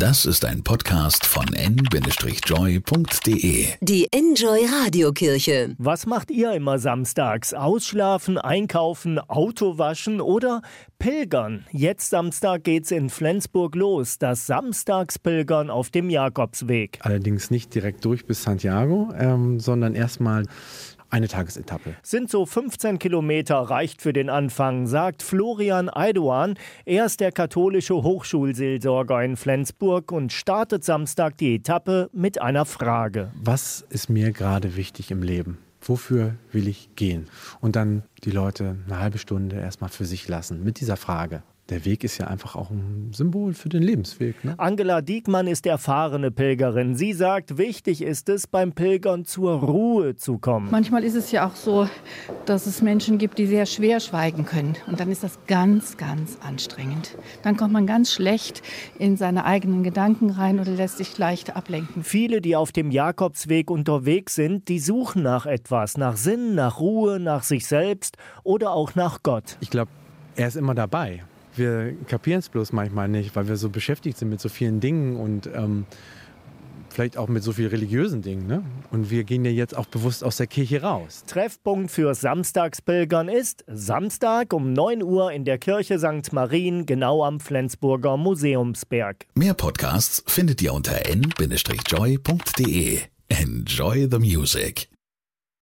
Das ist ein Podcast von n-joy.de. Die Enjoy Radiokirche. Was macht ihr immer samstags? Ausschlafen, einkaufen, Auto waschen oder pilgern? Jetzt Samstag geht's in Flensburg los. Das Samstagspilgern auf dem Jakobsweg. Allerdings nicht direkt durch bis Santiago, sondern erstmal eine Tagesetappe. Sind so 15 Kilometer, reicht für den Anfang, sagt Florian Eidoan. Er ist der katholische Hochschulseelsorger in Flensburg und startet Samstag die Etappe mit einer Frage. Was ist mir gerade wichtig im Leben? Wofür will ich gehen? Und dann die Leute eine halbe Stunde erstmal für sich lassen mit dieser Frage. Der Weg ist ja einfach auch ein Symbol für den Lebensweg, ne? Angela Diekmann ist erfahrene Pilgerin. Sie sagt, wichtig ist es, beim Pilgern zur Ruhe zu kommen. Manchmal ist es ja auch so, dass es Menschen gibt, die sehr schwer schweigen können. Und dann ist das ganz, ganz anstrengend. Dann kommt man ganz schlecht in seine eigenen Gedanken rein oder lässt sich leicht ablenken. Viele, die auf dem Jakobsweg unterwegs sind, die suchen nach etwas, nach Sinn, nach Ruhe, nach sich selbst oder auch nach Gott. Ich glaube, er ist immer dabei. Wir kapieren es bloß manchmal nicht, weil wir so beschäftigt sind mit so vielen Dingen und vielleicht auch mit so vielen religiösen Dingen. Ne? Und wir gehen ja jetzt auch bewusst aus der Kirche raus. Treffpunkt für Samstagspilgern ist Samstag um 9 Uhr in der Kirche St. Marien, genau am Flensburger Museumsberg. Mehr Podcasts findet ihr unter n-joy.de. Enjoy the music.